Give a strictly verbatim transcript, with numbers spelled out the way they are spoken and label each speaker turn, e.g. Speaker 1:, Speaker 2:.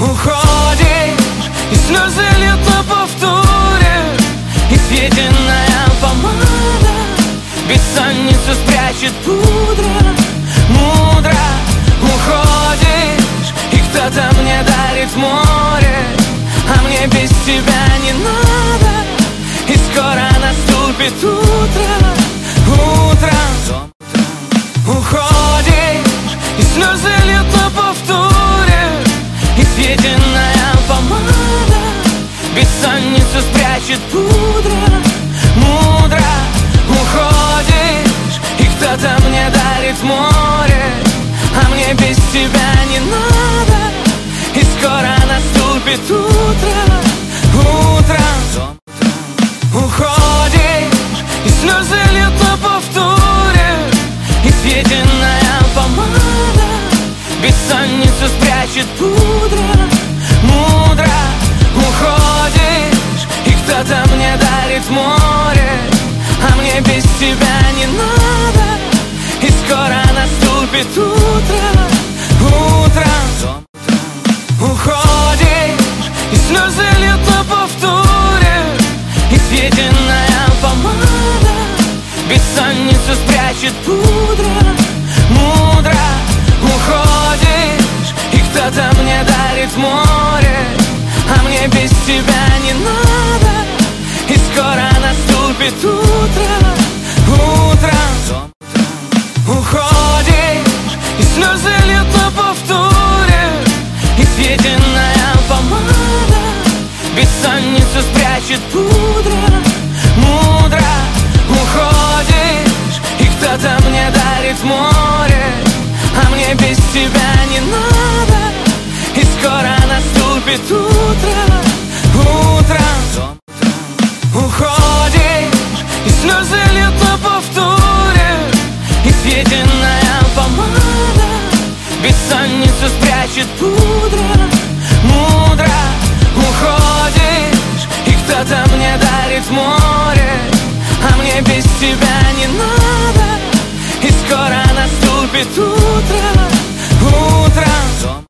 Speaker 1: Уходишь, и слезы льют на повторе, и съеденная помада бессонницу спрячет пудра. Мудро уходишь, и кто-то мне дарит море, а мне без тебя не надо. И скоро наступит утро, утром. Уходишь, и слезы льют на повторе, и съеденная помада бессонницу спрячет пудра. Мудро уходишь, и кто-то мне дарит море, а мне без тебя не надо. И скоро наступит утро, утром. Уходишь, и слезы льют на повторе, и съеденная помада бессонницу спрячет пудра. Мудро уходишь, и кто-то мне дарит море, а мне без тебя не надо. И скоро наступит утро, утром. Уходишь, и слезы льют на повторе, и съеденная помада бессонницу спрячет пудра. Мудро уходишь, и кто-то мне дарит море, а мне без тебя не надо. И скоро наступит утро, утром. Уходишь, и слезы льют на повторе, и съеденная помада бессонницу спрячет пудра. Мудро уходишь, и кто-то мне дарит море, а мне без тебя не надо. И скоро наступит утро, утром. Уходишь, и слезы льют на повторе, и съеденная помада бессонницу спрячет пудра. Мудро уходишь, и кто-то мне дарит море,